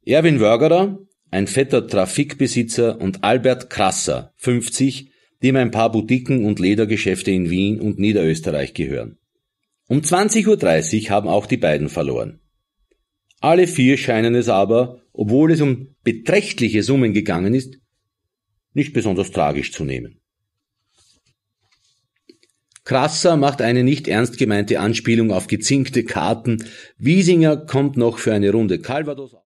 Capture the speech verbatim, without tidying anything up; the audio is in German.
Erwin Wörgerer, ein fetter Trafikbesitzer, und Albert Krasser, fünfzig, dem ein paar Boutiquen und Ledergeschäfte in Wien und Niederösterreich gehören. Um zwanzig Uhr dreißig haben auch die beiden verloren. Alle vier scheinen es aber, obwohl es um beträchtliche Summen gegangen ist, nicht besonders tragisch zu nehmen. Krasser macht eine nicht ernst gemeinte Anspielung auf gezinkte Karten. Wiesinger kommt noch für eine Runde Calvados.